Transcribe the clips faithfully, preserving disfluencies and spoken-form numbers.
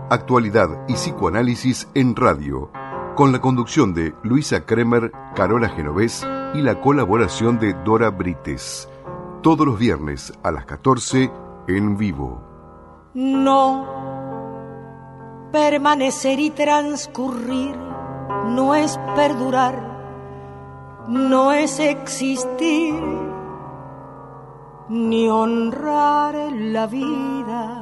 Actualidad y psicoanálisis en radio, con la conducción de Luisa Kremer, Carola Genovés y la colaboración de Dora Brites. Todos los viernes a las catorce en vivo. No, permanecer y transcurrir no es perdurar, no es existir, ni honrar la vida.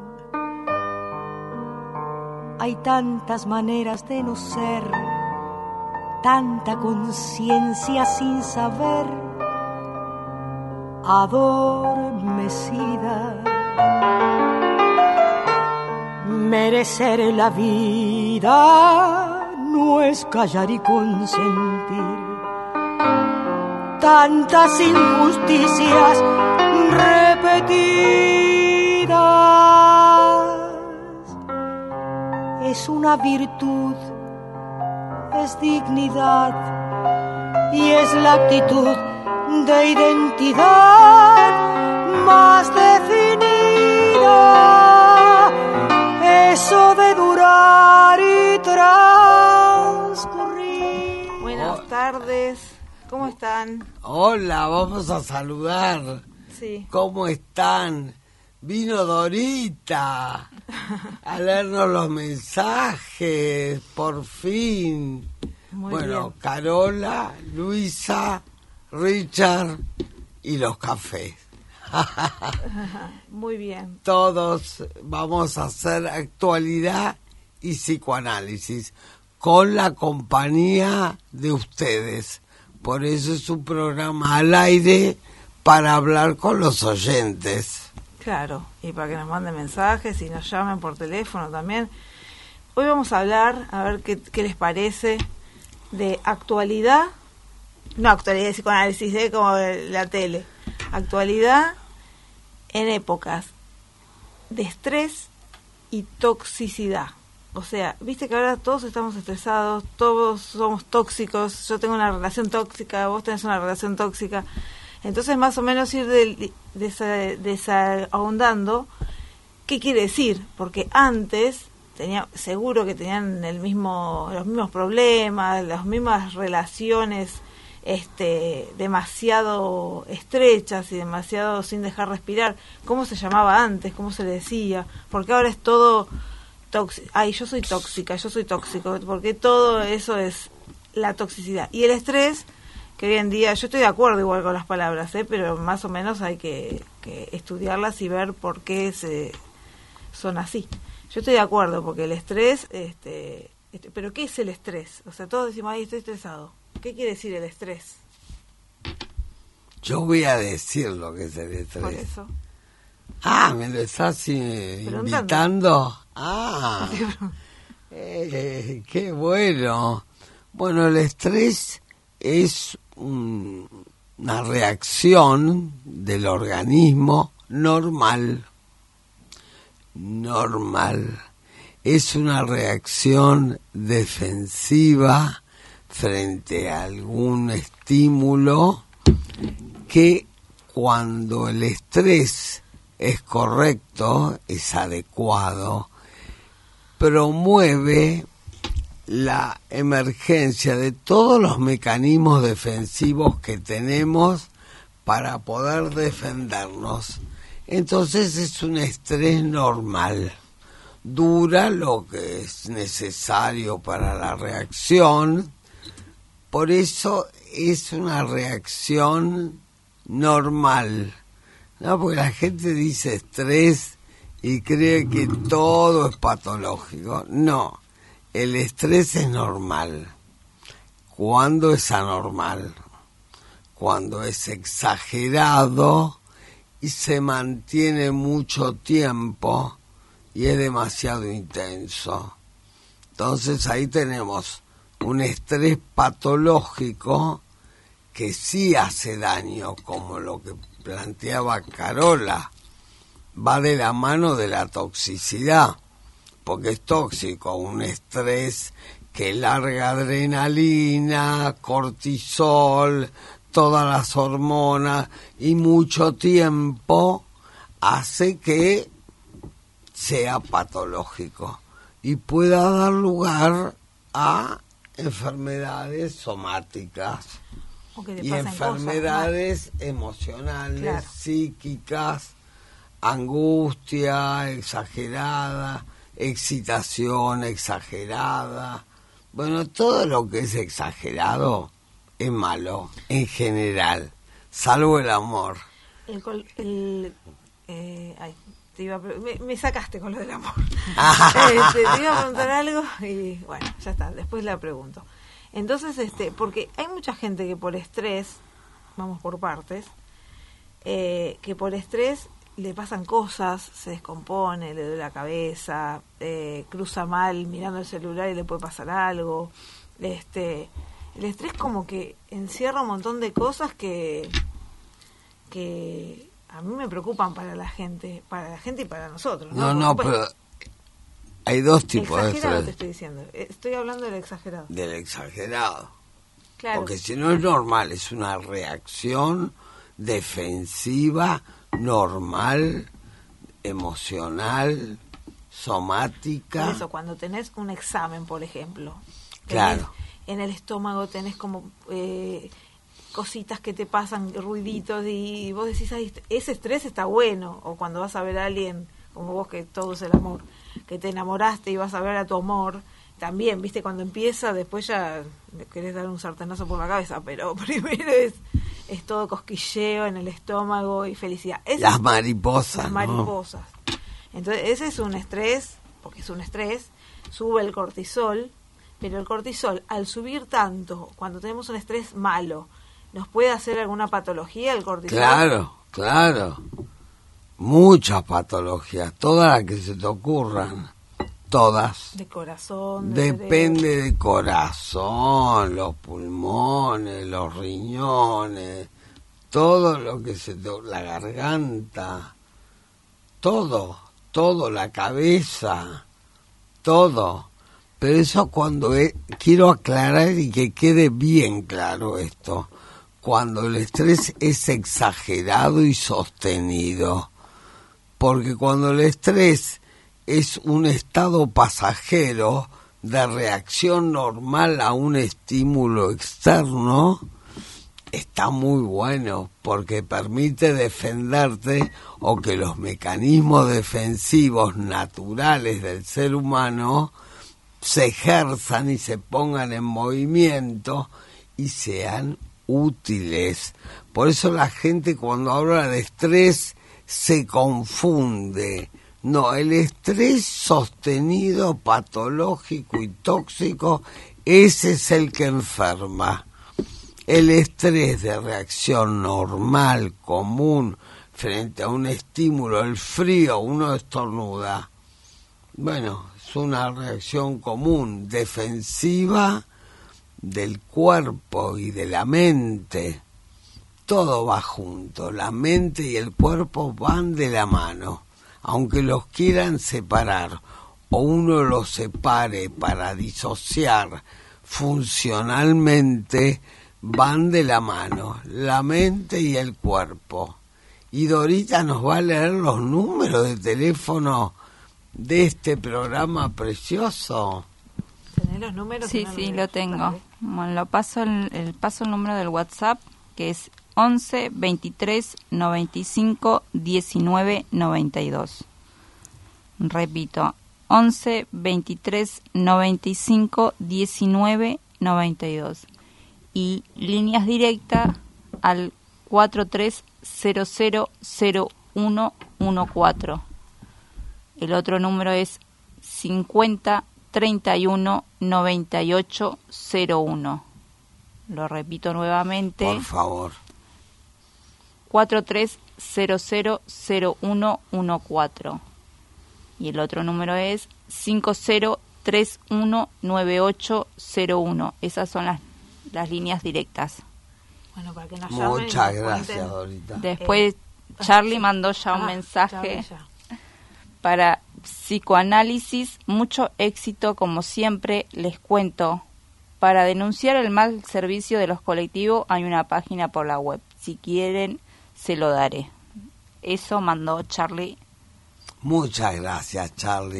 Hay tantas maneras de no ser, tanta conciencia sin saber, adormecida. Merecer la vida no es callar y consentir tantas injusticias repetidas. Es una virtud, es dignidad y es la actitud de identidad más definida. Eso de durar y transcurrir. Buenas tardes, ¿cómo están? Hola, vamos a saludar. Sí. ¿Cómo están? Vino Dorita a leernos los mensajes, por fin. Muy bueno, bien. Carola, Luisa, Richard y los cafés. Muy bien. Todos vamos a hacer actualidad y psicoanálisis con la compañía de ustedes. Por eso es un programa al aire para hablar con los oyentes. Claro, y para que nos manden mensajes y nos llamen por teléfono también. Hoy vamos a hablar, a ver qué, qué les parece, de actualidad, no actualidad de psicoanálisis, ¿eh? Como la tele, actualidad en épocas de estrés y toxicidad. O sea, viste que ahora todos estamos estresados, todos somos tóxicos, yo tengo una relación tóxica, vos tenés una relación tóxica. Entonces, más o menos ir del, desa, desahondando qué quiere decir, porque antes tenía, seguro que tenían el mismo, los mismos problemas, las mismas relaciones este, demasiado estrechas y demasiado sin dejar respirar. ¿Cómo se llamaba antes? ¿Cómo se le decía? Porque ahora es todo tóxico. Ay, yo soy tóxica, yo soy tóxico, porque todo eso es la toxicidad. Y el estrés, que hoy en día, yo estoy de acuerdo igual con las palabras, ¿eh? Pero más o menos hay que, que estudiarlas y ver por qué se, son así. Yo estoy de acuerdo, porque el estrés, este, este, pero ¿qué es el estrés? O sea, todos decimos, ay, estoy estresado. ¿Qué quiere decir el estrés? Yo voy a decir lo que es el estrés. Por eso. Ah, ¿me lo estás eh, invitando? Ah, eh, qué bueno. Bueno, el estrés es un, una reacción del organismo normal. Normal. Es una reacción defensiva frente a algún estímulo que, cuando el estrés es correcto, es adecuado, promueve la emergencia de todos los mecanismos defensivos que tenemos para poder defendernos. Entonces es un estrés normal. Dura lo que es necesario para la reacción. Por eso es una reacción normal, ¿no? Porque la gente dice estrés y cree que todo es patológico. No, el estrés es normal. ¿Cuándo es anormal? Cuando es exagerado y se mantiene mucho tiempo y es demasiado intenso. Entonces ahí tenemos un estrés patológico que sí hace daño, como lo que planteaba Carola. Va de la mano de la toxicidad, porque es tóxico un estrés que larga adrenalina, cortisol, todas las hormonas y mucho tiempo, hace que sea patológico. y pueda dar lugar a enfermedades somáticas O que te y pasen enfermedades cosas, emocionales, Claro. psíquicas, angustia exagerada, excitación exagerada. Bueno, todo lo que es exagerado es malo en general, salvo el amor. El, col- el, eh, ay, te iba a pre- me, me sacaste con lo del amor. Este, te iba a preguntar algo y bueno, ya está, después la pregunto. Entonces, este, porque hay mucha gente que por estrés, vamos por partes, eh, que por estrés le pasan cosas, se descompone, le duele la cabeza, eh, cruza mal mirando el celular y le puede pasar algo. Este, el estrés como que encierra un montón de cosas que que a mí me preocupan para la gente, para la gente y para nosotros. No, no, no, Porque, pero hay dos tipos de exagerado te estrés. estoy diciendo, estoy hablando del exagerado. Del exagerado. Claro. Porque si no es normal, es una reacción defensiva, normal, emocional, somática. Por eso, cuando tenés un examen, por ejemplo, tenés- Claro. en el estómago tenés como eh, cositas que te pasan, ruiditos, y vos decís, ay, ese estrés está bueno. O cuando vas a ver a alguien, como vos, que todo es el amor, que te enamoraste y vas a ver a tu amor, también, viste, cuando empieza, después ya le querés dar un sartenazo por la cabeza, pero primero es, es todo cosquilleo en el estómago y felicidad. Ese Las es- mariposas, las ¿no? mariposas. Entonces, ese es un estrés, porque es un estrés, sube el cortisol, pero el cortisol, al subir tanto, cuando tenemos un estrés malo, ¿nos puede hacer alguna patología el cortisol? Claro, claro. Muchas patologías, todas las que se te ocurran, todas. De corazón, de Depende del corazón, los pulmones, los riñones, todo lo que se te... la garganta, todo, todo, la cabeza, todo. Pero eso cuando es, quiero aclarar y que quede bien claro esto, cuando el estrés es exagerado y sostenido, porque cuando el estrés es un estado pasajero de reacción normal a un estímulo externo, está muy bueno porque permite defenderte o que los mecanismos defensivos naturales del ser humano se ejerzan y se pongan en movimiento y sean útiles. Por eso la gente cuando habla de estrés se confunde. No, el estrés sostenido, patológico y tóxico, ese es el que enferma. El estrés de reacción normal, común, frente a un estímulo, el frío, uno estornuda. Bueno, es una reacción común, defensiva del cuerpo y de la mente. Todo va junto, la mente y el cuerpo van de la mano. Aunque los quieran separar o uno los separe para disociar funcionalmente, van de la mano, la mente y el cuerpo. Y Dorita nos va a leer los números de teléfono de este programa precioso. ¿Tenés los números? Sí, No, sí, no, lo no, tengo. dale. Bueno, lo paso el, el paso el número del WhatsApp, que es once veintitrés noventa y cinco diecinueve noventa y dos. Repito, once veintitrés noventa y cinco diecinueve noventa y dos. Y líneas directas al cuatro tres cero cero cero uno uno cuatro. El otro número es cincuenta treinta y uno noventa y ocho cero uno. Lo repito nuevamente. Por favor. cuatro tres cero cero cero uno uno cuatro. Y el otro número es cinco cero tres uno nueve ocho cero uno. Esas son las, las líneas directas. Bueno, para que nos llamen y Muchas nos gracias, cuenten. Dorita. Después Eh, Charlie sí. mandó ya un Ah, mensaje Charlie ya. para psicoanálisis. Mucho éxito, como siempre. Les cuento, para denunciar el mal servicio de los colectivos hay una página por la web. Si quieren, se lo daré. Eso mandó Charlie. Muchas gracias, Charlie.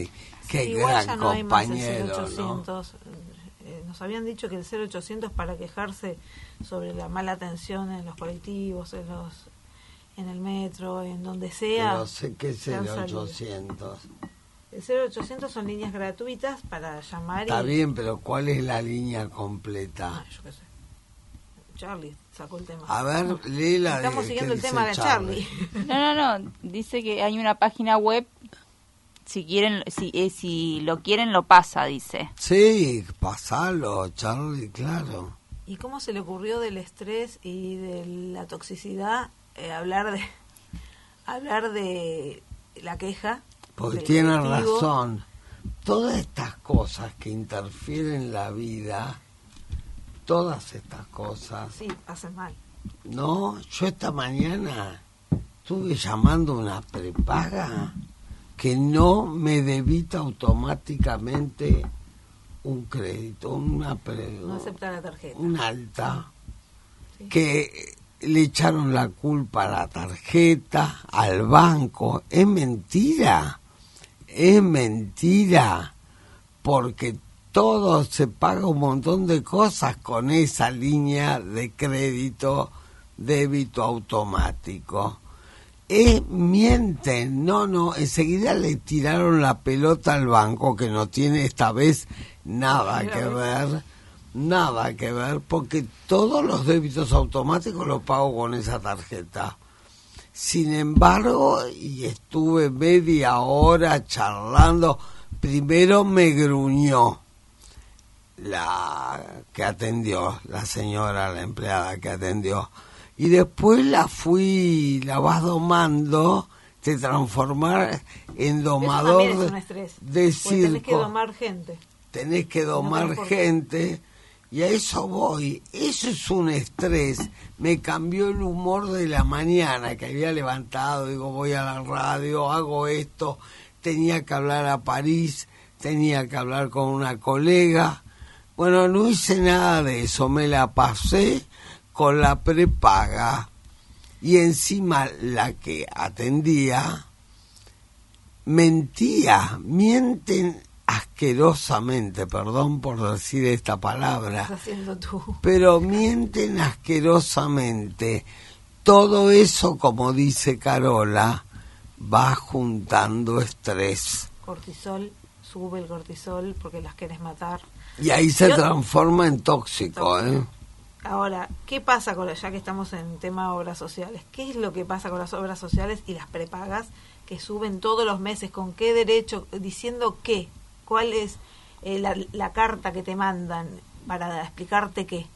Qué Sí, igual gran ya no hay más el compañero, cero ochocientos. Eh, nos habían dicho que el cero ochocientos para quejarse sobre la mala atención en los colectivos, en los en el metro, en donde sea. No sé qué es el se han salido. ochocientos. El cero ochocientos son líneas gratuitas para llamar. Está y... bien, pero ¿cuál es la línea completa? Ah, yo qué sé. Charlie sacó el tema. A ver, lee la Estamos de, siguiendo ¿qué el tema de dice Charlie. No, no, no. Dice que hay una página web. Si quieren, si, eh, si lo quieren, lo pasa, dice. Sí, pasalo, Charlie, claro. ¿Y cómo se le ocurrió del estrés y de la toxicidad eh, hablar de hablar de la queja? Porque del tienen colectivo? razón. Todas estas cosas que interfieren en la vida, todas estas cosas. Sí, hacen mal. No, yo esta mañana estuve llamando a una prepaga que no me debita automáticamente un crédito, una pre, No acepta la tarjeta. un alta, Sí. que le echaron la culpa a la tarjeta, al banco. Es mentira, es mentira, porque todo se paga un montón de cosas con esa línea de crédito débito automático. Eh, mienten, no, no, enseguida le tiraron la pelota al banco, que no tiene esta vez nada que ver, nada que ver, porque todos los débitos automáticos los pago con esa tarjeta. Sin embargo, y estuve media hora charlando, primero me gruñó la que atendió, la señora, la empleada que atendió, y después la fui, la vas domando, te transformar en domador Eso también es un estrés, de porque tenés que circo. domar gente. Tenés que domar No tenés por- gente, y a eso voy. Eso es un estrés. Me cambió el humor de la mañana, que había levantado, digo, voy a la radio, hago esto, tenía que hablar a París, tenía que hablar con una colega. Bueno, no hice nada de eso, me la pasé con la prepaga, y encima la que atendía mentía, mienten asquerosamente, perdón por decir esta palabra, Estás haciendo tú. pero mienten asquerosamente. Todo eso, como dice Carola, va juntando estrés. Cortisol, sube el cortisol porque las querés matar. Y ahí se Yo- transforma en tóxico, ¿eh? Ahora, ¿qué pasa con, ya que estamos en tema obras sociales? ¿Qué es lo que pasa con las obras sociales y las prepagas que suben todos los meses? ¿Con qué derecho? ¿Diciendo qué? ¿Cuál es eh, la, la carta que te mandan para explicarte qué?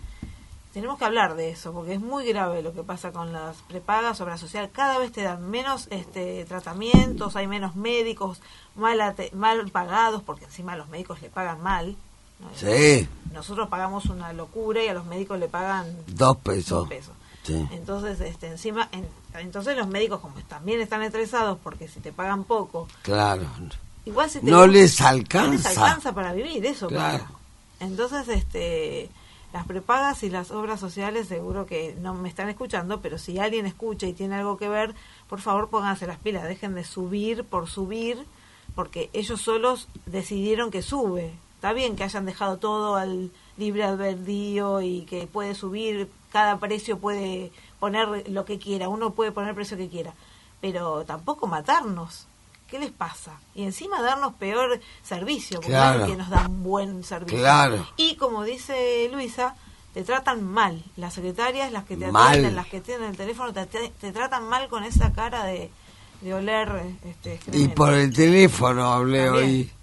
Tenemos que hablar de eso, porque es muy grave lo que pasa con las prepagas, obra social. Cada vez te dan menos este, tratamientos, hay menos médicos mal, ate- mal pagados, porque encima a los médicos le pagan mal. ¿no? Sí, Nosotros pagamos una locura y a los médicos le pagan dos pesos. dos pesos. Sí. Entonces, este, encima, en- entonces los médicos como también están estresados porque si te pagan poco, Claro. igual si te No les no les alcanza. alcanza para vivir, eso Claro. pasa. Entonces, este, las prepagas y las obras sociales seguro que no me están escuchando, pero si alguien escucha y tiene algo que ver, por favor pónganse las pilas, dejen de subir por subir, porque ellos solos decidieron que sube. Está bien que hayan dejado todo al libre albedrío y que puede subir, cada precio puede poner lo que quiera, uno puede poner el precio que quiera, pero tampoco matarnos. ¿Qué les pasa? Y encima darnos peor servicio, porque Claro. no es que nos dan buen servicio. Claro. Y como dice Luisa, te tratan mal. Las secretarias, las que te Mal. atienden, las que tienen el teléfono, te, te, te tratan mal con esa cara de, de oler este, Y excremento. por el teléfono hablé También. hoy.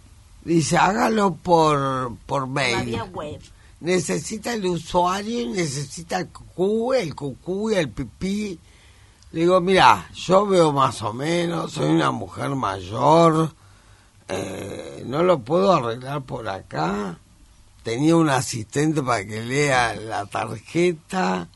Dice, hágalo por, por La mail. vía web. Necesita el usuario y necesita el cucú, el cucú y el pipí. Le digo, mira, yo veo más o menos, soy una mujer mayor, eh, no lo puedo arreglar por acá. Tenía un asistente para que lea la tarjeta.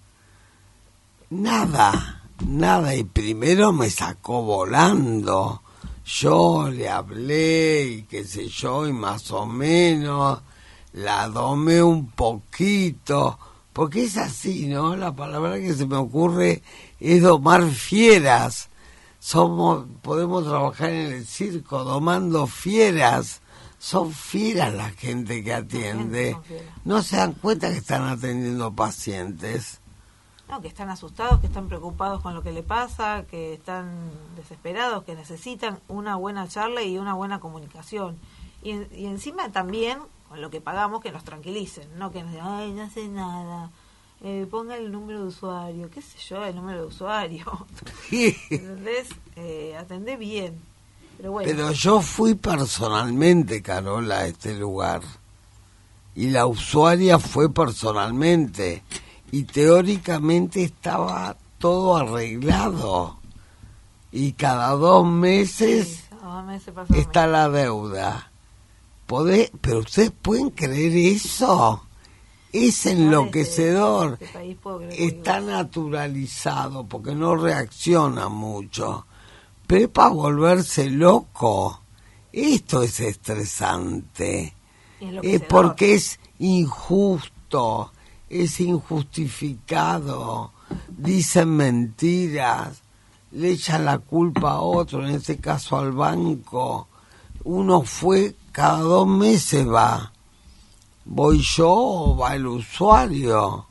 Nada, nada. Y primero me sacó volando. Yo le hablé y qué sé yo, y más o menos la domé un poquito, porque es así, ¿no? La palabra que se me ocurre es domar fieras. somos, podemos trabajar en el circo domando fieras. Son fieras la gente que atiende. No se dan cuenta que están atendiendo pacientes. No, que están asustados, que están preocupados con lo que le pasa, que están desesperados, que necesitan una buena charla y una buena comunicación. Y, y encima también, con lo que pagamos, que nos tranquilicen, no que nos digan, ay, no sé nada, eh, ponga el número de usuario, qué sé yo, el número de usuario. ¿Entendés? Eh, atendé bien. Pero, bueno. Pero yo fui personalmente, Carola, a este lugar. Y la usuaria fue personalmente. Y teóricamente estaba todo arreglado. Y cada dos meses, sí, cada dos meses está la deuda. ¿Podés? Pero ustedes pueden creer eso. Es enloquecedor. Este, este país puedo creer está naturalizado porque no reacciona mucho. Pero es para volverse loco. Esto es estresante. Es porque es injusto, es injustificado. Dicen mentiras, le echan la culpa a otro, en este caso al banco. Uno fue, cada dos meses va. ¿Voy yo o va el usuario?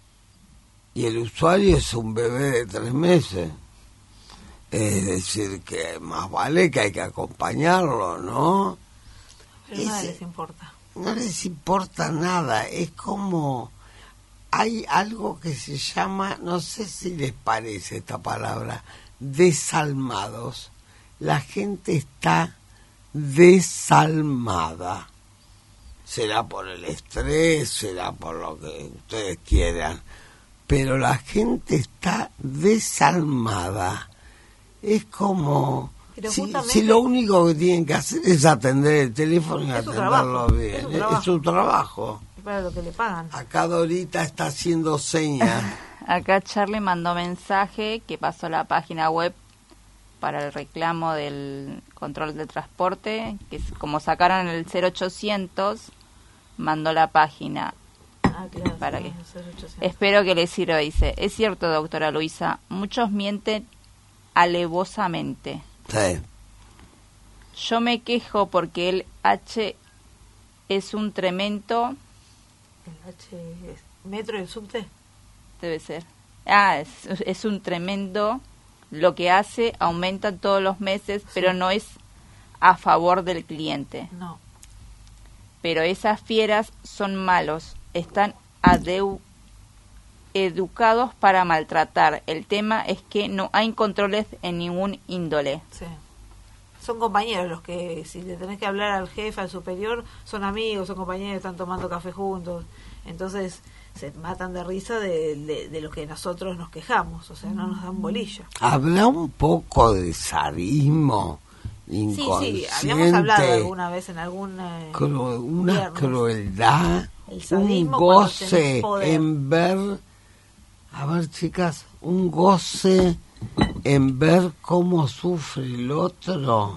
Y el usuario es un bebé de tres meses. Es decir, que más vale que hay que acompañarlo, ¿no? Pero nada les importa. No les importa nada. Es como... Hay algo que se llama, no sé si les parece esta palabra, desalmados. La gente está desalmada. Será por el estrés, será por lo que ustedes quieran. Pero la gente está desalmada. Es como si, si lo único que tienen que hacer es atender el teléfono y atenderlo bien. Es su trabajo. Es su trabajo. Es para lo que le pagan. Acá Dorita está haciendo señas. Acá Charlie mandó mensaje que pasó la página web para el reclamo del control de transporte, que es, como sacaron el cero ochocientos, mandó la página. Ah, claro, para sí, que cero ochocientos. Espero que le sirva, dice. Es cierto, doctora Luisa, muchos mienten alevosamente. Sí. Yo me quejo porque el H es un tremendo... ¿El H es metro y el subte? Debe ser. Ah, es, es un tremendo... Lo que hace, aumenta todos los meses, sí. Pero no es a favor del cliente. No. Pero esas fieras son malos. Están adeu educados para maltratar. El tema es que no hay controles en ningún índole. Sí. Son compañeros los que, si le tenés que hablar al jefe, al superior, son amigos, son compañeros, están tomando café juntos. Entonces se matan de risa de, de, de lo que nosotros nos quejamos, o sea, no nos dan bolilla. Habla un poco de sadismo inconsciente. Sí, sí, habíamos hablado alguna vez en algún... Eh, cru una viernes. Crueldad, un goce en ver... A ver, chicas, un goce en ver cómo sufre el otro.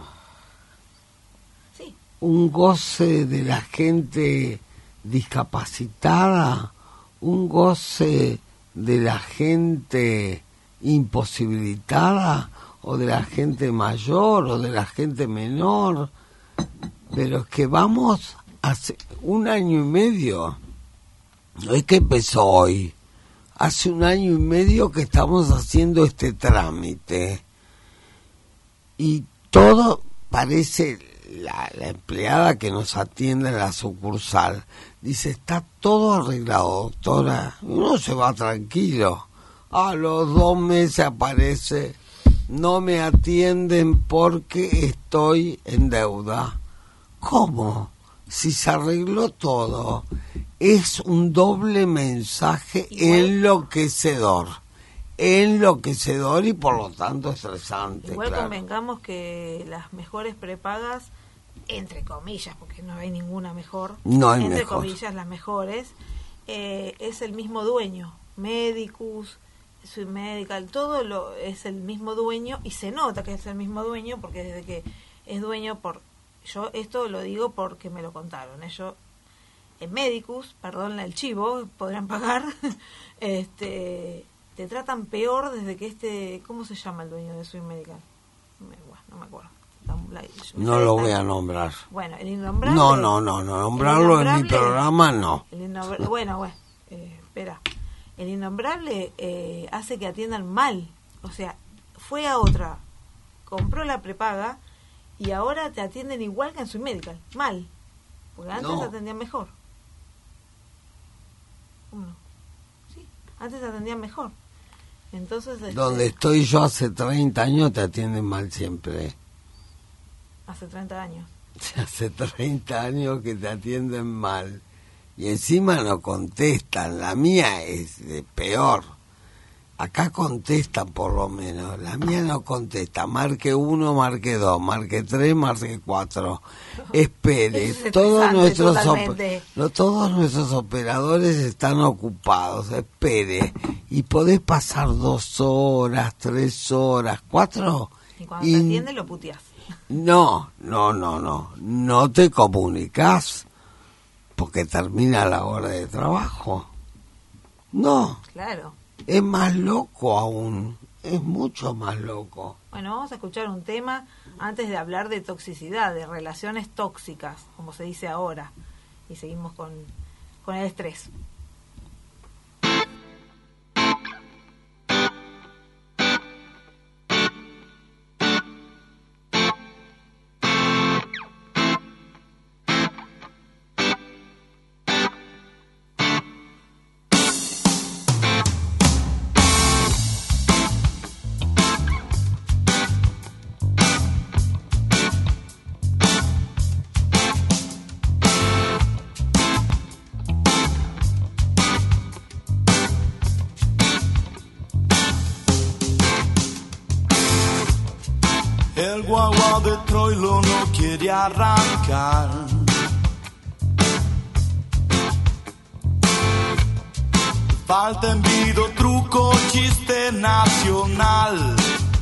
Sí. Un goce de la gente discapacitada, un goce de la gente imposibilitada, o de la gente mayor, o de la gente menor. Pero es que vamos hace un año y medio, no es que empezó hoy, hace un año y medio que estamos haciendo este trámite. Y todo parece, la, la empleada que nos atiende en la sucursal, dice, está todo arreglado, doctora. Y uno se va tranquilo. A los dos meses aparece, no me atienden porque estoy en deuda. ¿Cómo? Si se arregló todo. Es un doble mensaje enloquecedor. Enloquecedor y por lo tanto estresante. Igual claro. Convengamos que las mejores prepagas, entre comillas, porque no hay ninguna mejor, no hay entre mejor. comillas las mejores, eh, es el mismo dueño. Medicus, Swiss Medical, todo lo es el mismo dueño y se nota que es el mismo dueño porque desde que es dueño por... Yo esto lo digo porque me lo contaron. Ellos en Medicus, perdón el chivo, podrán pagar, este, te tratan peor desde que este... ¿Cómo se llama el dueño de Swiss Medical? me, bueno, no me acuerdo. La, la, no lo voy a nombrar. Bueno, el innombrable. No, no, no, no nombrarlo en mi programa, no. El innombrable, bueno, bueno, eh, espera. El innombrable eh, hace que atiendan mal. O sea, fue a otra, compró la prepaga y ahora te atienden igual que en su medical. Mal. Porque antes no. te atendían mejor. ¿Cómo no? Sí, antes te atendían mejor. Entonces, este, donde estoy yo hace treinta años te atienden mal siempre. Hace treinta años. Hace treinta años que te atienden mal. Y encima no contestan. La mía es de peor. Acá contestan por lo menos. La mía no contesta. Marque uno, marque dos, marque tres, marque cuatro. Espere. Es todos nuestros totalmente. no, todos nuestros operadores están ocupados. Espere. Y podés pasar dos horas, tres horas, cuatro. Y cuando y... te atiende lo puteás. No, no, no, no. No te comunicas porque termina la hora de trabajo. No. Claro. Es más loco aún. Es mucho más loco. Bueno, vamos a escuchar un tema antes de hablar de toxicidad, de relaciones tóxicas, como se dice ahora. Y seguimos con, con el estrés. El guagua de Troilo no quiere arrancar. Falta envido, truco, chiste nacional.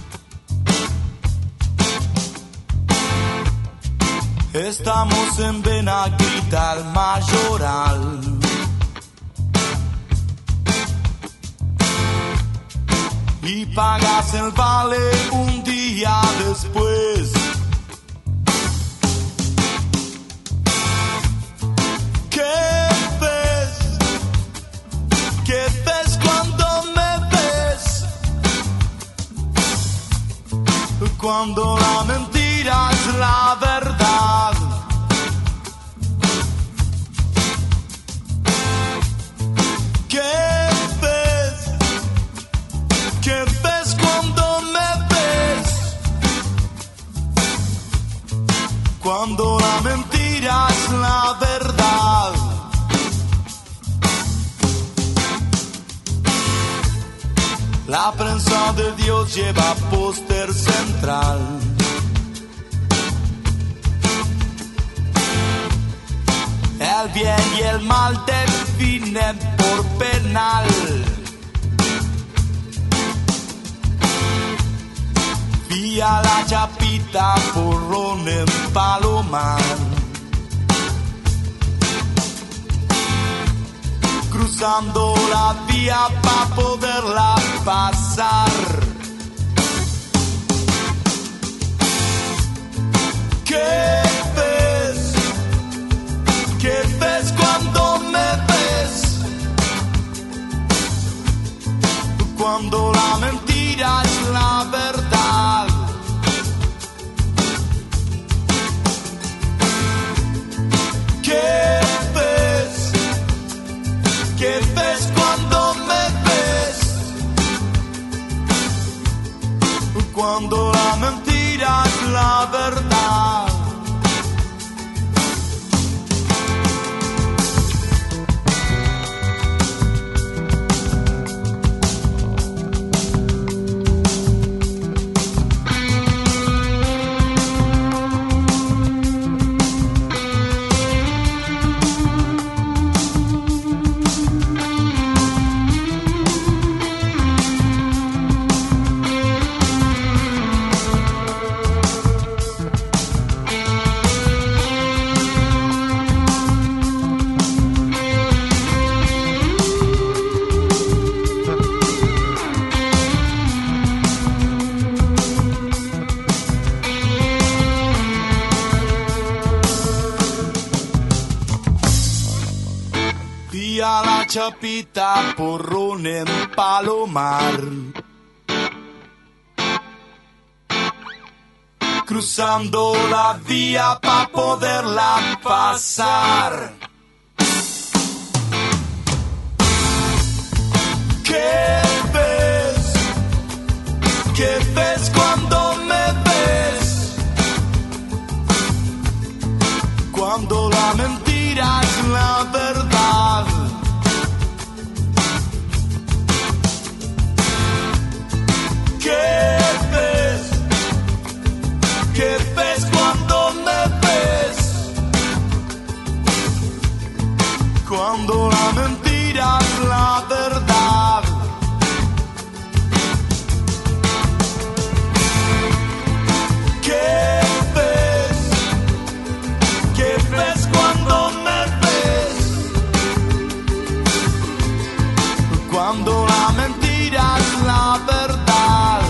Estamos en Benaguita, el Mayoral. Y pagas el vale un día después. ¿Qué ves? ¿Qué ves cuando me ves? Cuando la mentira es la verdad. ¿Qué ¿Qué ves cuando me ves? Cuando la mentira es la verdad. La prensa de Dios lleva póster central. El bien y el mal definen por penal. Vía la Chapita, porrón en Palomar. Cruzando la vía pa' poderla pasar. ¿Qué ves? ¿Qué ves cuando me ves? Cuando la mentira es la verdad. ¿Qué ves? ¿Qué ves cuando me ves? Cuando la mentira es la verdad. chapita, porrón en Palomar. Cruzando la vía pa' poderla pasar. ¿Qué ves? ¿Qué ves cuando me ves? Cuando la mentira es la verdad. ¿Qué ves? ¿Qué ves cuando me ves? Cuando la mentira es la verdad. ¿Qué ves? ¿Qué ves cuando me ves? Cuando la mentira es la verdad.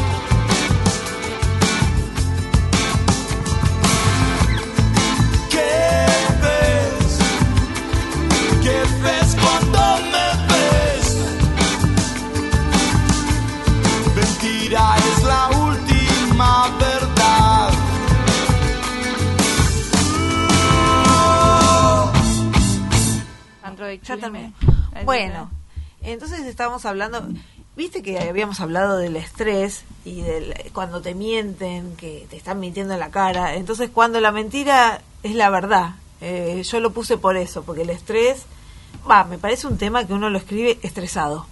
¿Qué ves? ¿Qué ves cuando me ves? Mentira es la última verdad. Ya también. Bueno, entonces estábamos hablando, viste que habíamos hablado del estrés y del cuando te mienten, que te están mintiendo en la cara. Entonces cuando la mentira es la verdad. Eh, yo lo puse por eso, porque el estrés, va, me parece un tema que uno lo escribe estresado.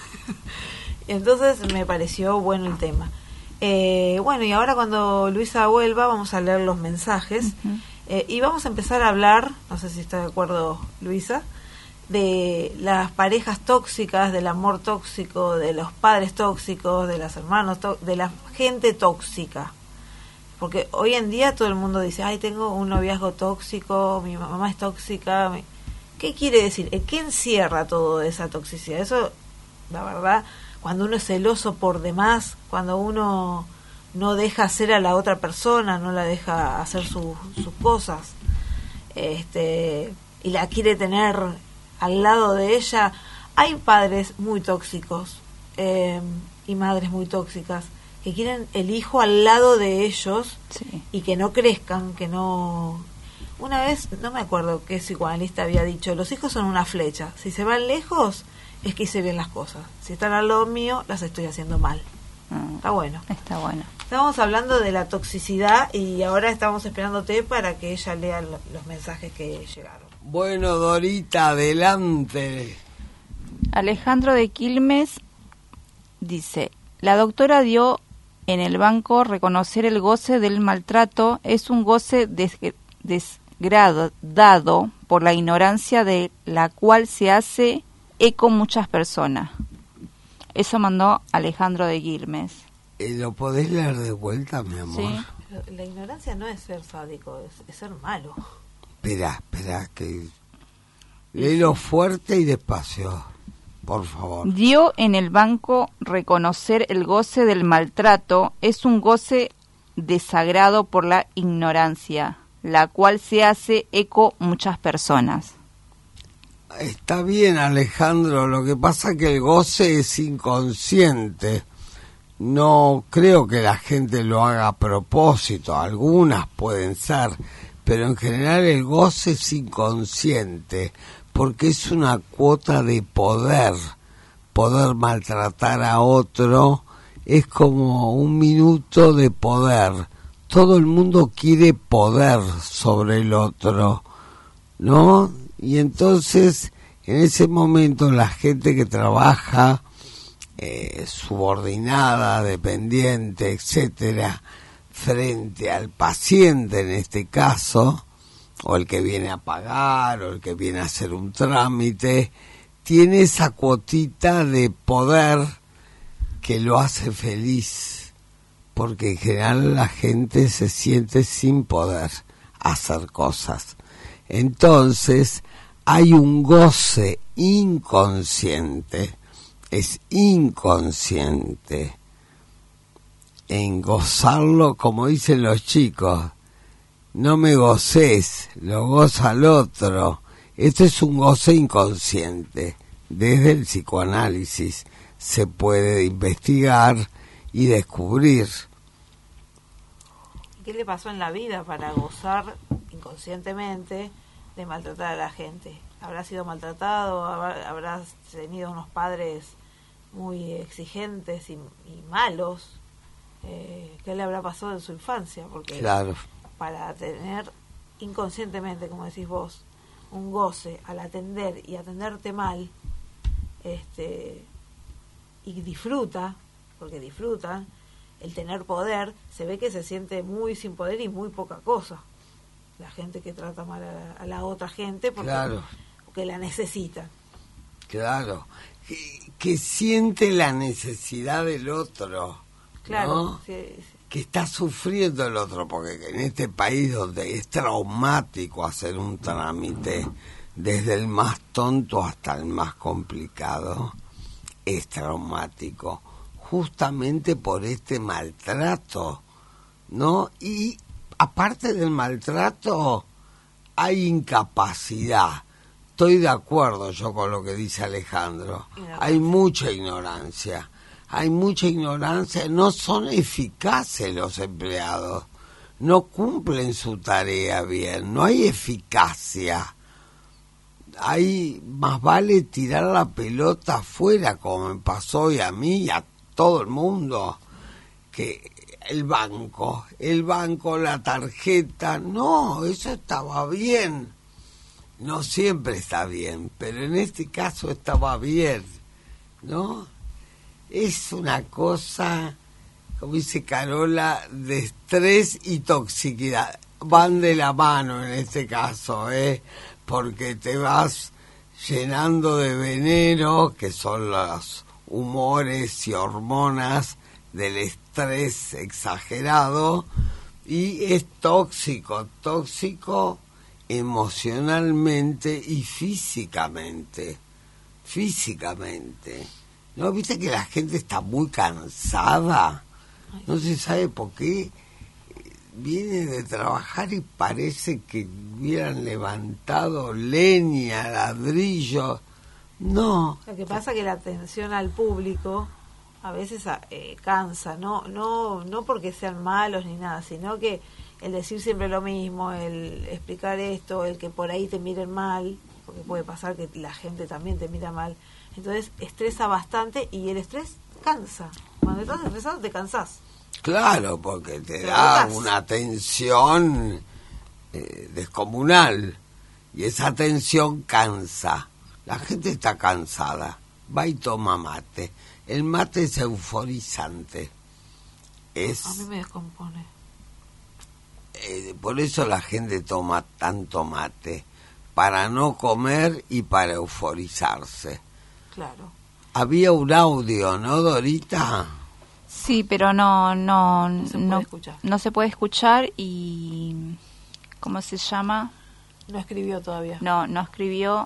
Entonces me pareció bueno el tema. Eh, bueno, y ahora cuando Luisa vuelva vamos a leer los mensajes. Uh-huh. eh, y vamos a empezar a hablar, no sé si está de acuerdo Luisa, de las parejas tóxicas, del amor tóxico, de los padres tóxicos, de los hermanos tóxicos, de la gente tóxica. Porque hoy en día todo el mundo dice, ay, tengo un noviazgo tóxico, mi mamá es tóxica. Mi... ¿Qué quiere decir? ¿Qué encierra toda esa toxicidad? Eso, la verdad, cuando uno es celoso por demás, cuando uno no deja hacer a la otra persona, no la deja hacer su, sus cosas, este, y la quiere tener al lado de ella. Hay padres muy tóxicos eh, y madres muy tóxicas que quieren el hijo al lado de ellos, sí, y que no crezcan, que no... Una vez, no me acuerdo qué psicoanalista había dicho, los hijos son una flecha, si se van lejos es que hice bien las cosas, si están al lado mío las estoy haciendo mal. Mm, está bueno. Está bueno. Estamos hablando de la toxicidad y ahora estamos esperándote para que ella lea lo, los mensajes que llegaron. Bueno, Dorita, adelante. Alejandro de Quilmes dice, la doctora dio en el banco reconocer el goce del maltrato es un goce desg- desgradado por la ignorancia de la cual se hace eco muchas personas. Eso mandó Alejandro de Quilmes. Eh, ¿Lo podés leer de vuelta, mi amor? Sí. Pero la ignorancia no es ser sádico, es, es ser malo. Espera, espera, que... Léelo fuerte y despacio, por favor. Dio en el banco reconocer el goce del maltrato es un goce desagrado por la ignorancia, la cual se hace eco muchas personas. Está bien, Alejandro, lo que pasa es que el goce es inconsciente. No creo que la gente lo haga a propósito, algunas pueden ser, pero en general el goce es inconsciente, porque es una cuota de poder. Poder maltratar a otro es como un minuto de poder. Todo el mundo quiere poder sobre el otro, ¿no? Y entonces, en ese momento, la gente que trabaja eh, subordinada, dependiente, etcétera, frente al paciente en este caso, o el que viene a pagar, o el que viene a hacer un trámite, tiene esa cuotita de poder que lo hace feliz, porque en general la gente se siente sin poder hacer cosas. Entonces, hay un goce inconsciente, es inconsciente, en gozarlo, como dicen los chicos, no me goces, lo goza el otro. Esto es un goce inconsciente, desde el psicoanálisis se puede investigar y descubrir. ¿Qué le pasó en la vida para gozar inconscientemente de maltratar a la gente? ¿Habrá sido maltratado? ¿Habrá, habrá tenido unos padres muy exigentes y, y malos? Eh, ¿Qué le habrá pasado en su infancia? Porque claro, para tener inconscientemente, como decís vos, un goce al atender y atenderte mal, este, y disfruta, porque disfrutan, el tener poder, se ve que se siente muy sin poder y muy poca cosa. La gente que trata mal a la, a la otra gente porque, claro, porque la necesita. Claro, que, que siente la necesidad del otro, claro, ¿no? Sí, sí. Que está sufriendo el otro, porque en este país donde es traumático hacer un trámite, desde el más tonto hasta el más complicado, es traumático, justamente por este maltrato, ¿no? Y aparte del maltrato, hay incapacidad. Estoy de acuerdo yo con lo que dice Alejandro. Hay mucha ignorancia. Hay mucha ignorancia. No son eficaces los empleados. No cumplen su tarea bien. No hay eficacia. Hay, más vale tirar la pelota afuera, como me pasó y a mí y a todo el mundo, que el banco, el banco, la tarjeta, no, eso estaba bien. No siempre está bien, pero en este caso estaba bien, ¿no? Es una cosa, como dice Carola, de estrés y toxicidad. Van de la mano en este caso, ¿eh? Porque te vas llenando de veneno, que son los humores y hormonas del estrés exagerado, y es tóxico, tóxico emocionalmente y físicamente, físicamente. ¿No? ¿Viste que la gente está muy cansada? No se sabe por qué. Viene de trabajar y parece que hubieran levantado leña, ladrillo. No. Lo que pasa es que la atención al público a veces eh, cansa, no, no, no porque sean malos ni nada, sino que el decir siempre lo mismo, el explicar esto, el que por ahí te miren mal, porque puede pasar que la gente también te mira mal, entonces estresa bastante y el estrés cansa. Cuando estás estresado te cansás. Claro, porque te, te da volcás. una tensión eh, descomunal y esa tensión cansa. La gente está cansada, va y toma mate. El mate es euforizante. Es, a mí me descompone. Eh, por eso la gente toma tanto mate, para no comer y para euforizarse. Claro. Había un audio, ¿no, Dorita? Sí, pero no no No se puede no, escuchar. no se puede escuchar y ¿cómo se llama? No escribió todavía. No, no escribió.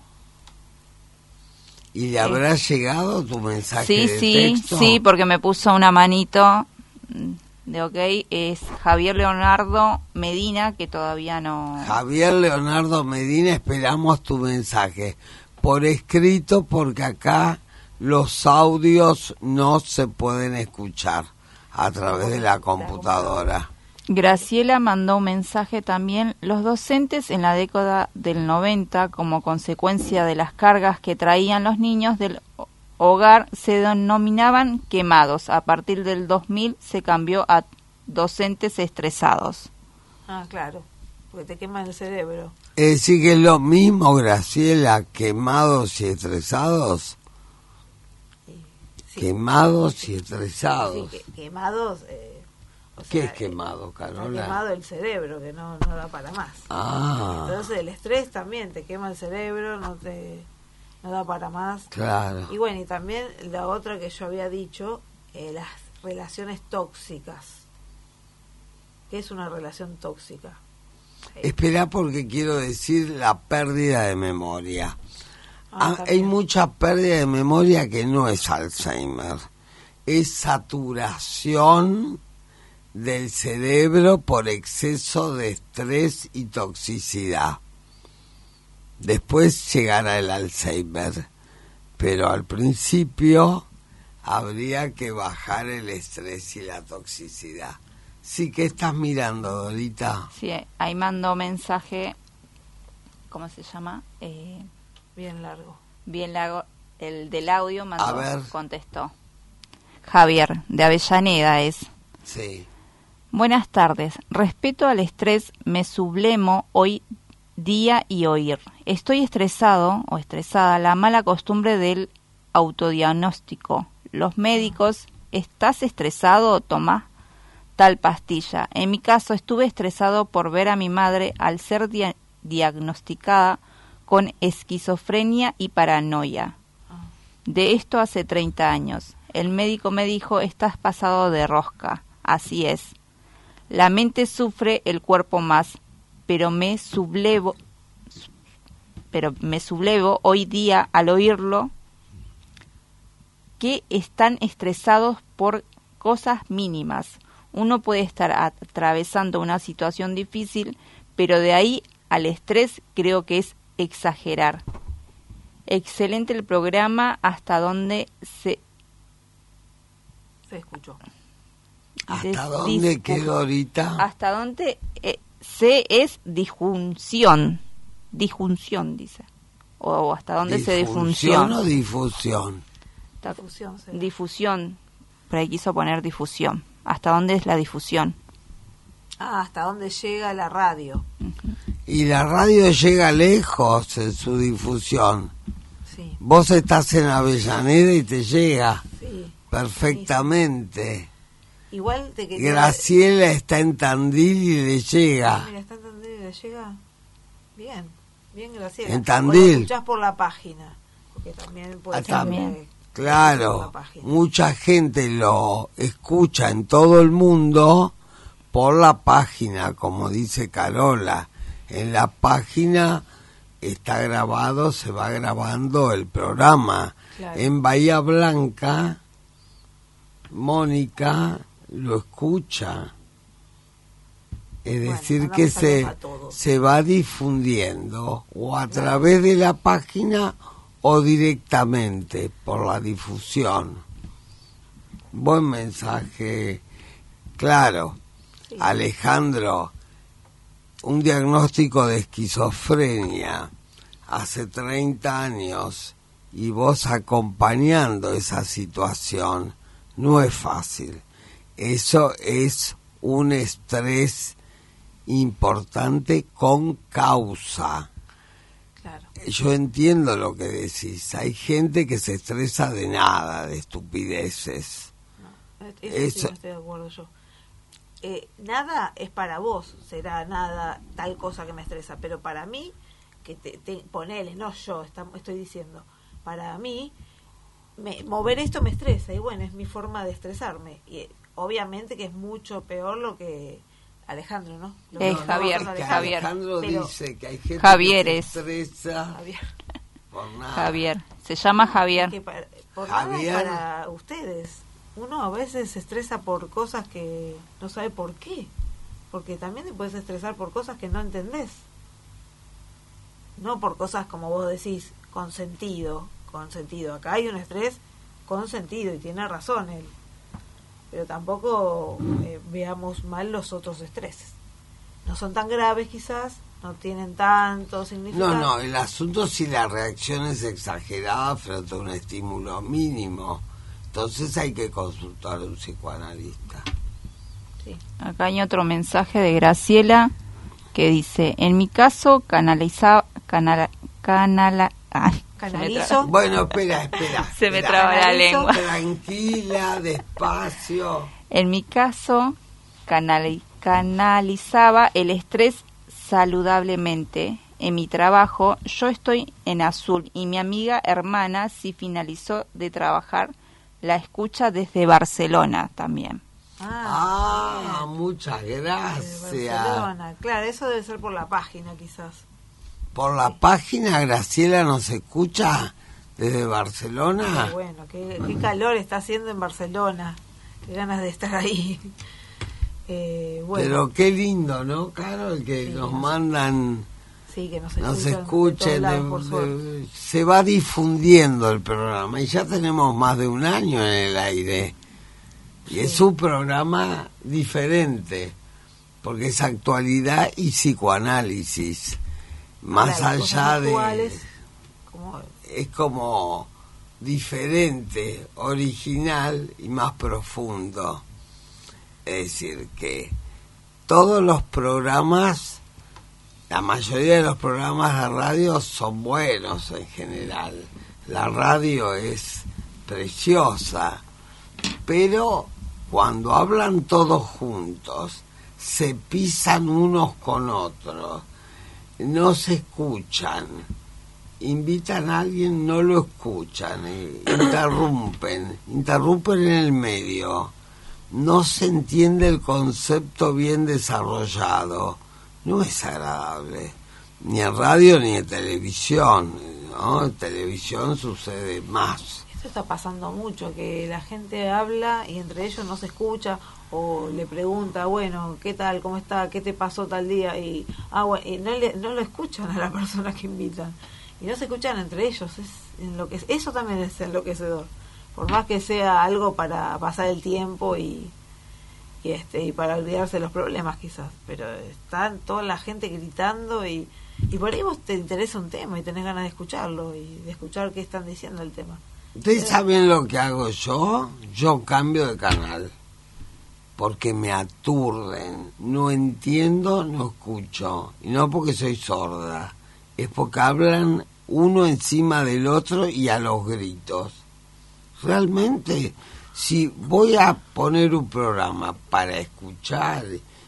¿Y le habrá llegado tu mensaje Sí, de sí, texto? sí, porque me puso una manito de ok, es Javier Leonardo Medina, que todavía no... Javier Leonardo Medina, esperamos tu mensaje por escrito, porque acá los audios no se pueden escuchar a través de la computadora. Graciela mandó un mensaje también. Los docentes en la década del noventa, como consecuencia de las cargas que traían los niños del hogar, se denominaban quemados. A partir del dos mil se cambió a docentes estresados. Ah, claro, porque te quema el cerebro. Es decir, que es lo mismo, Graciela, quemados y estresados. Sí. Quemados y estresados. Sí, que, quemados... Eh, o ¿Qué sea, es quemado, Está Carola? quemado el cerebro, que no, no da para más. Ah, Entonces el estrés también te quema el cerebro, no te no da para más. claro. Y bueno, y también la otra que yo había dicho, eh, las relaciones tóxicas. ¿Qué es una relación tóxica? Eh, Espera, porque quiero decir la pérdida de memoria. ah, Ah, hay también. mucha pérdida de memoria que no es Alzheimer. Es saturación del cerebro por exceso de estrés y toxicidad. Después llegará el Alzheimer, pero al principio habría que bajar el estrés y la toxicidad. Sí, ¿qué estás mirando, Dorita? Sí, ahí mandó mensaje, ¿cómo se llama? Eh, Bien largo. bien largo, el del audio A mandó, ver. contestó. Javier, de Avellaneda es. Sí. Buenas tardes. Respecto al estrés, me sublemo hoy día y oír. Estoy estresado o estresada, la mala costumbre del autodiagnóstico. Los médicos, ¿estás estresado? Toma tal pastilla. En mi caso, estuve estresado por ver a mi madre al ser dia- diagnosticada con esquizofrenia y paranoia. De esto hace treinta años. El médico me dijo, estás pasado de rosca. Así es. La mente sufre, el cuerpo más, pero me sublevo, pero me sublevo hoy día al oírlo que están estresados por cosas mínimas. Uno puede estar atravesando una situación difícil, pero de ahí al estrés creo que es exagerar. Excelente el programa, hasta donde se... Se escuchó. ¿Hasta Des- dónde dis- quedó ahorita? Hasta donde eh, se es disjunción. Disjunción, dice. O hasta donde se ¿Difunción difunción. o difusión? Está- Difusión, será. difusión. Por ahí quiso poner difusión. ¿Hasta dónde es la difusión? Ah, hasta dónde llega la radio. Y la radio llega lejos en su difusión. Sí, Vos estás en Avellaneda y te llega sí. perfectamente. Igual te quería... Graciela está en Tandil y le llega. Mira, está en Tandil, ¿le llega? Bien, bien, Graciela. En O Tandil. lo escuchás por la página, porque también puede Ah, ser también. que- por Claro, la página. mucha gente lo escucha en todo el mundo por la página, como dice Carola. En la página está grabado, se va grabando el programa. Claro. En Bahía Blanca, Mónica lo escucha. Es Bueno, decir, mandamos que saludos se, a todos. se va difundiendo o a través de la página o directamente por la difusión. Buen mensaje. Claro, Sí. Alejandro, un diagnóstico de esquizofrenia hace treinta años y vos acompañando esa situación, no es fácil. Eso es un estrés importante con causa. Claro. Yo entiendo lo que decís. Hay gente que se estresa de nada, de estupideces. Eso, sí, Eso- no estoy de acuerdo yo. Eh, nada es para vos, será nada, tal cosa que me estresa, pero para mí, que te, te ponele, no yo, está- estoy diciendo, para mí, me, mover esto me estresa, y bueno, es mi forma de estresarme. Y eh, obviamente que es mucho peor lo que Alejandro, ¿no? Lo que Eh, nos Javier, pasa a Que Javier. Alejandro Pero- dice que hay gente Javier que es. se estresa Javier. por nada. Javier. Se llama Javier. Que para, por nada es Javier. para ustedes. Uno a veces se estresa por cosas que no sabe por qué. Porque también te puedes estresar por cosas que no entendés. No por cosas como vos decís, con sentido. Con sentido. Acá hay un estrés con sentido y tiene razón él. Pero tampoco eh, veamos mal los otros estreses. No son tan graves quizás, no tienen tanto significado. No, no, el asunto es si la reacción es exagerada frente a un estímulo mínimo. Entonces hay que consultar a un psicoanalista. Sí. Acá hay otro mensaje de Graciela que dice, en mi caso canaliza, canala, canala, ay, se me Canalizo. traba- Bueno, espera, espera. Se me espera. traba la Canalizo. lengua. Tranquila, despacio. En mi caso, canali- canalizaba el estrés saludablemente. En mi trabajo, yo estoy en azul y mi amiga hermana sí finalizó de trabajar, la escucha desde Barcelona también. Ah, Ah, muchas bien. De gracias. Barcelona. Claro, eso debe ser por la página quizás. Por la página Graciela nos escucha desde Barcelona. Qué bueno, qué, qué calor está haciendo en Barcelona. Qué ganas de estar ahí. Eh, bueno, Pero qué lindo, ¿no, Carol? Que Sí, nos no sé. mandan Sí, que no se no se escuchen, escuchen, de todos lados, de- por suerte. de- se va difundiendo el programa y ya tenemos más de un año en el aire y Sí. es un programa diferente porque es actualidad y psicoanálisis, más Habla de las allá cosas de actuales, como es como diferente, original y más profundo. Es decir, que todos los programas, la mayoría de los programas de radio son buenos en general. La radio es preciosa, pero cuando hablan todos juntos, se pisan unos con otros, no se escuchan. Invitan a alguien, no lo escuchan, eh, interrumpen, interrumpen en el medio, no se entiende el concepto bien desarrollado, no es agradable, ni en radio ni en televisión, ¿no? En televisión sucede más. Esto está pasando mucho, que la gente habla y entre ellos no se escucha, o le pregunta, bueno, ¿qué tal? ¿Cómo está? ¿Qué te pasó tal día? Y, ah, bueno, y no, le, no lo escuchan a la persona que invitan. Y no se escuchan entre ellos. Es enloque- eso también es enloquecedor. Por más que sea algo para pasar el tiempo y, y, este, y para olvidarse de los problemas quizás. Pero está toda la gente gritando y, y por ahí vos te interesa un tema y tenés ganas de escucharlo y de escuchar qué están diciendo el tema. ¿Ustedes saben lo que hago yo? Yo cambio de canal. Porque me aturden. No entiendo, no escucho. Y no porque soy sorda. Es porque hablan uno encima del otro y a los gritos. Realmente, si voy a poner un programa para escuchar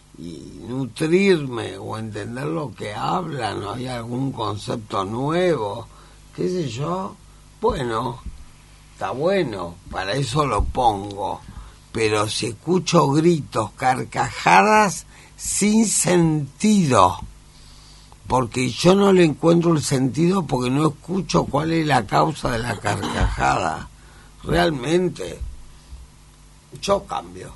y nutrirme o entender lo que hablan, o hay algún concepto nuevo, qué sé yo, bueno, está bueno, para eso lo pongo. Pero si escucho gritos, carcajadas sin sentido, porque yo no le encuentro el sentido porque no escucho cuál es la causa de la carcajada. Realmente, yo cambio.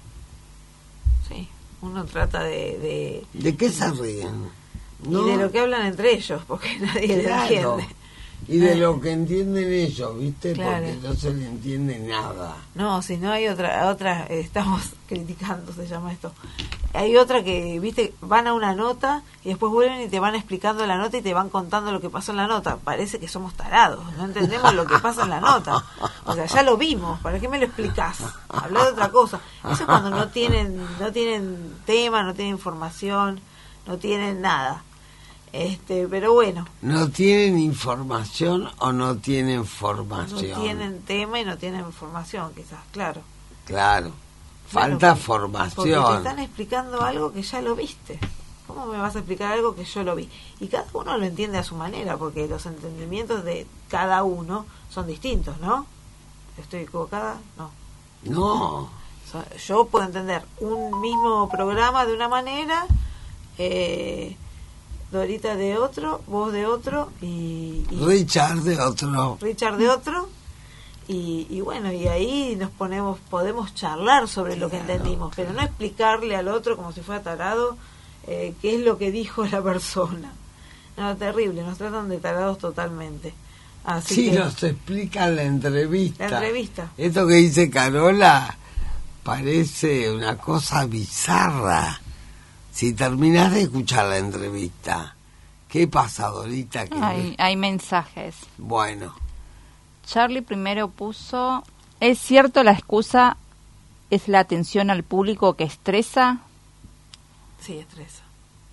Sí, uno trata de... ¿De, ¿De qué se ríen? y de lo que hablan entre ellos, porque nadie Claro. le entiende. Y de lo que entienden ellos, ¿viste? Claro. Porque no se le entiende nada. No, si no hay otra, otra eh, estamos criticando, se llama esto. Hay otra que, viste, van a una nota y después vuelven y te van explicando la nota y te van contando lo que pasó en la nota. Parece que somos tarados, no entendemos lo que pasa en la nota. O sea, ya lo vimos, ¿para qué me lo explicás? Hablar de otra cosa. Eso es cuando no tienen, no tienen tema, no tienen información, no tienen nada. Este, pero bueno, ¿No tienen información o no tienen formación? no tienen tema y no tienen información, quizás, claro. Claro, Bueno, falta porque- formación. Porque te están explicando algo que ya lo viste. ¿Cómo me vas a explicar algo que yo lo vi? Y cada uno lo entiende a su manera, porque los entendimientos de cada uno son distintos, ¿no? ¿Estoy equivocada? No. No, So- yo puedo entender un mismo programa de una manera, eh, Dorita de otro, vos de otro y, y Richard de otro. Richard de otro. Y, y bueno, y ahí nos ponemos, podemos charlar sobre lo que entendimos, pero no explicarle al otro como si fuera tarado eh, qué es lo que dijo la persona. No, terrible, nos tratan de tarados totalmente. Así Sí, que, nos explica la entrevista. La entrevista. Esto que dice Carola parece una cosa bizarra. Si terminás de escuchar la entrevista, ¿qué pasa, Dorita? Que Hay, hay mensajes. Bueno, Charlie primero puso, ¿es cierto la excusa es la atención al público que estresa? sí, estresa.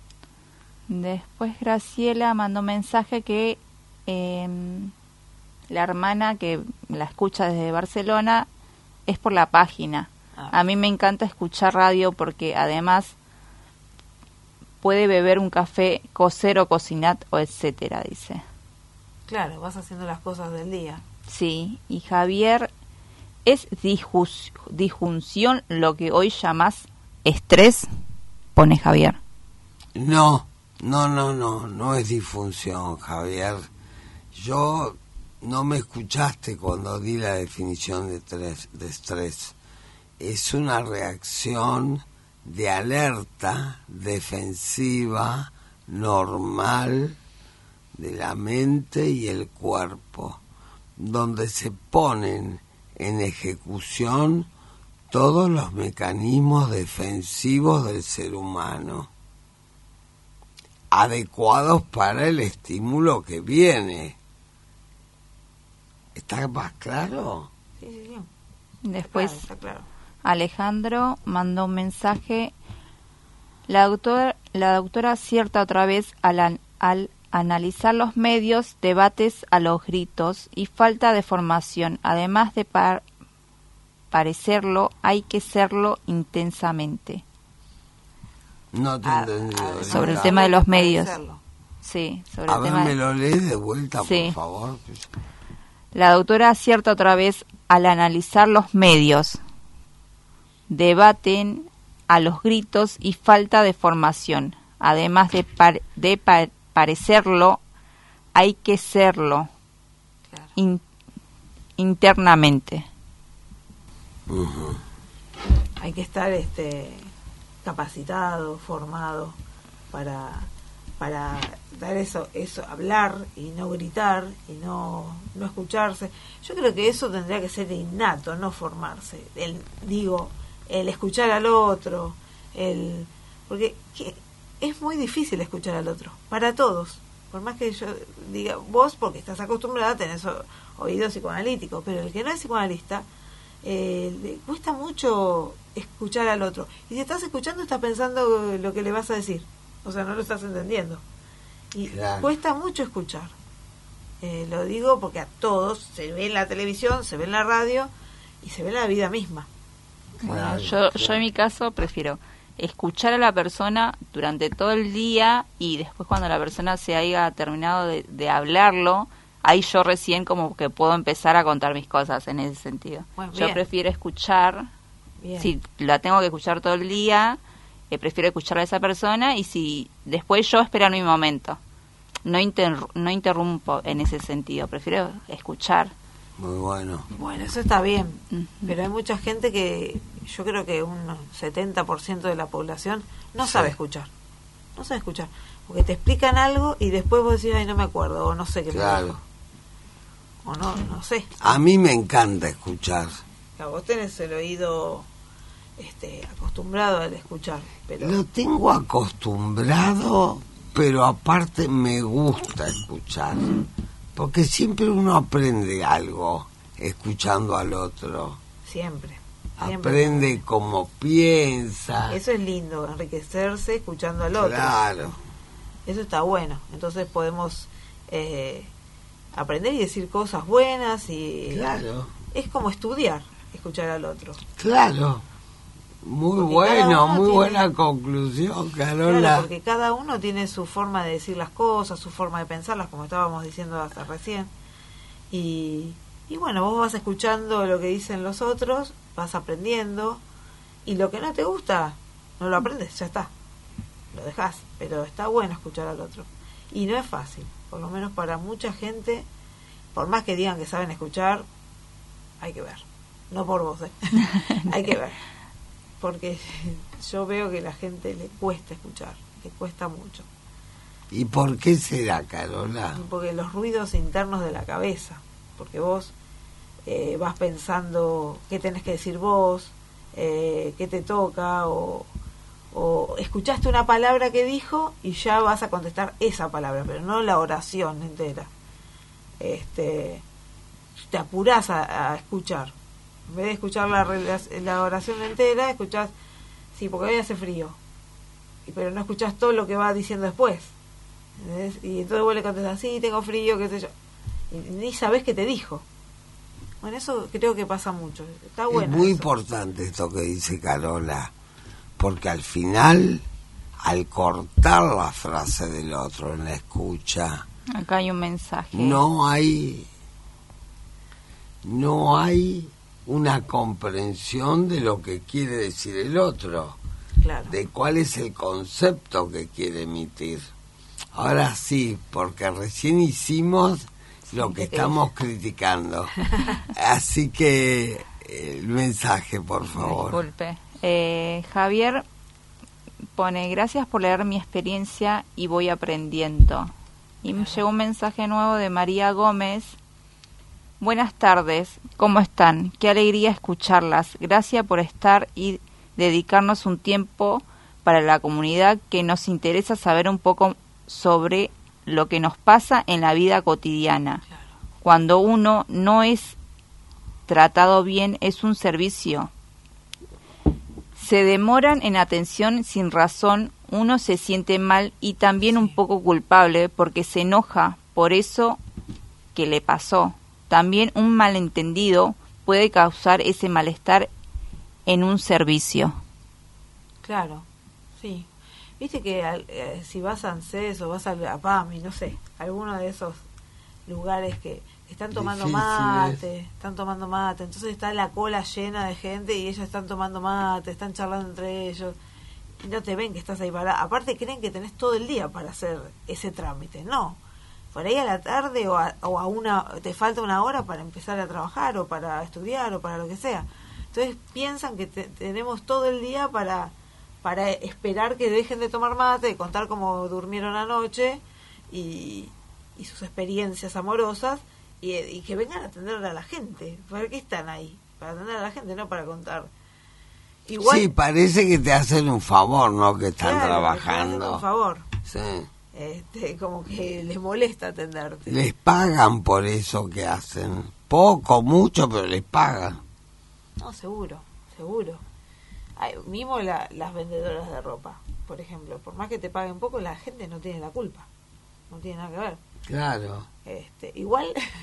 Después Graciela mandó mensaje que eh, la hermana que la escucha desde Barcelona es por la página. Ah. A mí me encanta escuchar radio porque además puede beber un café, coser o cocinar o etcétera, dice. Claro, vas haciendo las cosas del día. Sí, y Javier, ¿es disjus- disjunción lo que hoy llamás estrés? Pone Javier. no, no, no, no, no es disfunción, Javier. Yo no me escuchaste cuando di la definición de, tres, de estrés. Es una reacción de alerta defensiva normal de la mente y el cuerpo, donde se ponen en ejecución todos los mecanismos defensivos del ser humano, adecuados para el estímulo que viene. ¿Está más claro? Sí, sí, sí. Después, Claro, está claro. Alejandro mandó un mensaje. La doctora, la doctora acierta otra vez al, an- al analizar los medios, debates a los gritos y falta de formación. Además de par- parecerlo, hay que serlo intensamente. No te he Ah, entendido. ah, Erika. Sobre el tema de los medios. Parecerlo. Sí, sobre A el ver, tema me de... lo lees de vuelta, Sí. por favor. La doctora acierta otra vez al analizar los medios. Debaten a los gritos y falta de formación. Además de, par- de pa- parecerlo, hay que serlo Claro. in- internamente. Ujú. Hay que estar este capacitado, formado para para dar eso, eso, hablar y no gritar y no, no escucharse. Yo creo que eso tendría que ser innato, no formarse. El, digo, el escuchar al otro, el porque que, es muy difícil escuchar al otro, para todos. Por más que yo diga, vos porque estás acostumbrada a tener o- oído psicoanalítico, pero el que no es psicoanalista, eh, le cuesta mucho escuchar al otro. Y si estás escuchando, estás pensando lo que le vas a decir. O sea, no lo estás entendiendo. Y Claro. cuesta mucho escuchar. Eh, lo digo porque a todos se ve en la televisión, se ve en la radio y se ve en la vida misma. Bueno, Claro, yo, claro. yo en mi caso prefiero escuchar a la persona durante todo el día y después cuando la persona se haya terminado de, de hablarlo, ahí yo recién como que puedo empezar a contar mis cosas en ese sentido. Bueno, yo bien. prefiero escuchar, Bien. si la tengo que escuchar todo el día, eh, prefiero escuchar a esa persona y si después yo esperar mi momento. No, inter, no interrumpo en ese sentido, prefiero escuchar. Muy bueno. Bueno, eso está bien, Ujú. pero hay mucha gente que, yo creo que un setenta por ciento de la población no Sí. sabe escuchar. No sabe escuchar. Porque te explican algo y después vos decís, ay, no me acuerdo, o no sé qué me Claro. dijo. O no, no sé. A mí me encanta escuchar. Claro, vos tenés el oído este, acostumbrado al escuchar, pero Lo tengo acostumbrado, pero aparte me gusta escuchar. Porque siempre uno aprende algo escuchando al otro. siempre. siempre. Aprende cómo piensa. Eso es lindo, enriquecerse escuchando al otro. Claro. Eso está bueno. Entonces podemos eh, aprender y decir cosas buenas y Claro. es como estudiar, escuchar al otro. Claro. Muy Porque cada bueno, uno muy tiene- buena conclusión, Carola. Claro, porque cada uno tiene su forma de decir las cosas, su forma de pensarlas, como estábamos diciendo hasta recién. Y, y bueno, vos vas escuchando lo que dicen los otros, vas aprendiendo, y lo que no te gusta, no lo aprendes, ya está. Lo dejás, pero está bueno escuchar al otro. Y no es fácil, por lo menos para mucha gente, por más que digan que saben escuchar, hay que ver. No por vos, ¿eh? Hay que ver. Porque yo veo que a la gente le cuesta escuchar, le cuesta mucho. ¿Y por qué será, Carola? Porque los ruidos internos de la cabeza, porque vos eh, vas pensando qué tenés que decir vos, eh, qué te toca, o, o escuchaste una palabra que dijo y ya vas a contestar esa palabra, pero no la oración entera. Este, te apurás a, a escuchar. En vez de escuchar la, rela- la oración entera, escuchás, sí, porque hoy hace frío, y- pero no escuchás todo lo que va diciendo después. ¿Entendés? Y entonces vos le contestás, sí, tengo frío, qué sé yo. Y ni sabés qué te dijo. Bueno, eso creo que pasa mucho. Está bueno. Es muy eso. importante esto que dice Carola, porque al final, al cortar la frase del otro en la escucha, Acá hay un mensaje. no hay, no hay una comprensión de lo que quiere decir el otro, Claro. de cuál es el concepto que quiere emitir. Ahora sí, porque recién hicimos lo que ¿qué estamos criticando. Así que el mensaje, por favor. Disculpe. Eh, Javier pone, gracias por leer mi experiencia y voy aprendiendo. Y me llegó un mensaje nuevo de María Gómez. Buenas tardes, ¿cómo están? Qué alegría escucharlas. Gracias por estar y dedicarnos un tiempo para la comunidad, que nos interesa saber un poco sobre lo que nos pasa en la vida cotidiana. Claro. Cuando uno no es tratado bien, es un servicio. Se demoran en atención sin razón, uno se siente mal y también Sí. un poco culpable porque se enoja por eso que le pasó. También un malentendido puede causar ese malestar en un servicio. Claro, sí. Viste que al- eh, si vas a ANSES o vas a, a PAMI, no sé, alguno de esos lugares que están tomando Difíciles. mate, están tomando mate, entonces está la cola llena de gente y ellos están tomando mate, están charlando entre ellos, y no te ven que estás ahí parada. Aparte creen que tenés todo el día para hacer ese trámite, no. Por ahí a la tarde o a, o a una, te falta una hora para empezar a trabajar o para estudiar o para lo que sea. Entonces piensan que te- tenemos todo el día para para esperar que dejen de tomar mate, de contar cómo durmieron anoche y, y sus experiencias amorosas y, y que vengan a atender a la gente. ¿Para qué están ahí? Para atender a la gente, no para contar. Igual, Sí, parece que te hacen un favor, ¿no? Que están claro, trabajando. por favor, Sí. este, como que les molesta atenderte. Les pagan por eso que hacen. Poco, mucho, pero les pagan. No, seguro, seguro. Ay, mismo la- las vendedoras de ropa, por ejemplo, por más que te paguen poco, la gente no tiene la culpa. No tiene nada que ver. Claro. Este, igual,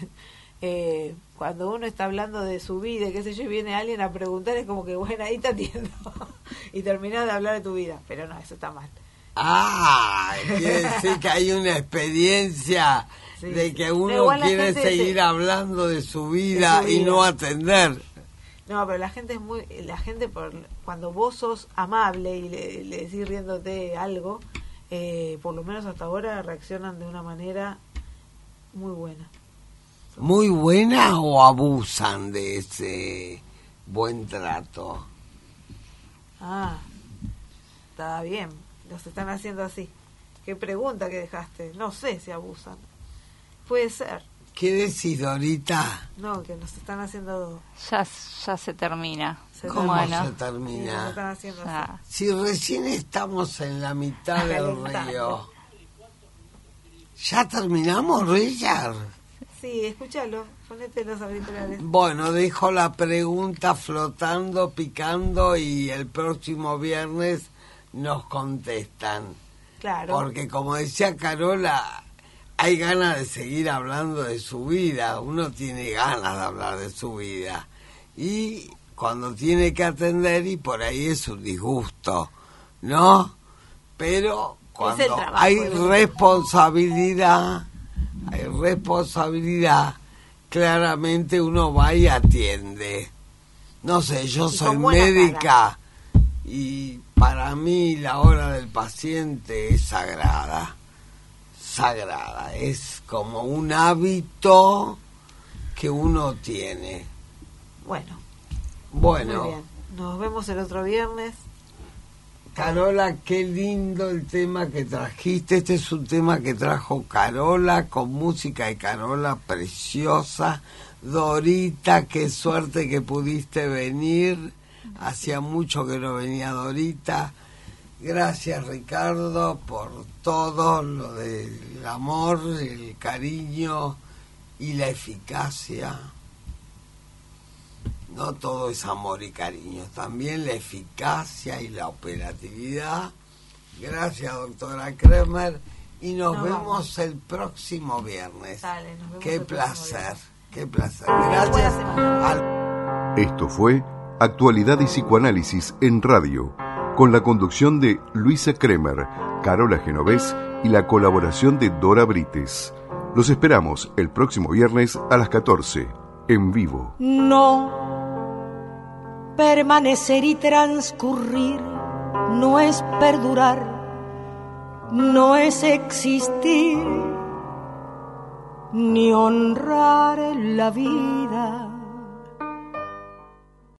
eh, cuando uno está hablando de su vida, qué sé yo, y viene alguien a preguntar, es como que, bueno, ahí te atiendo. Y terminás de hablar de tu vida. Pero no, eso está mal. Ah, quiere decir que hay una experiencia Sí, de sí. que Pero uno igual la quiere gente seguir se- hablando de su vida de su y vida. no atender. No, pero la gente es muy, la gente por, cuando vos sos amable y le, le decís riéndote algo, eh, por lo menos hasta ahora reaccionan de una manera muy buena. ¿Muy buena o abusan de ese buen trato? Ah, está bien, los están haciendo así. ¿Qué pregunta que dejaste? No sé si abusan. Puede ser. ¿Qué decís, Dorita? No, que nos están haciendo... Ya, ya se termina. Se ¿Cómo Bueno, se Sí, nos termina? están haciendo así. ya. Si recién estamos en la mitad del Calentando. río. ¿Ya terminamos, Richard? Sí, escúchalo, ponete los auriculares. Bueno, dejo la pregunta flotando, picando y el próximo viernes nos contestan. Claro. Porque como decía Carola, hay ganas de seguir hablando de su vida. Uno tiene ganas de hablar de su vida. Y cuando tiene que atender, y por ahí es un disgusto, ¿no? Pero cuando trabajo, hay ¿no? responsabilidad, hay responsabilidad, claramente uno va y atiende. No sé, yo Y soy con buena médica y para mí la hora del paciente es sagrada. Sagrada, es como un hábito que uno tiene. Bueno, Bueno, muy bien. Nos vemos el otro viernes. Carola, qué lindo el tema que trajiste. Este es un tema que trajo Carola, con música de Carola preciosa. Dorita, qué suerte que pudiste venir. Hacía mucho que no venía Dorita. Gracias, Ricardo, por todo lo del amor, el cariño y la eficacia. No todo es amor y cariño, también la eficacia y la operatividad. Gracias, doctora Kremer, y nos, Nos vemos vamos. el próximo viernes. Dale, nos vemos Qué el próximo placer, viernes. qué placer. Buena Gracias semana. al... Esto fue Actualidad y Psicoanálisis en Radio, con la conducción de Luisa Kremer, Carola Genovés y la colaboración de Dora Brites. Los esperamos el próximo viernes a las catorce, en vivo. No, permanecer y transcurrir no es perdurar, no es existir, ni honrar la vida.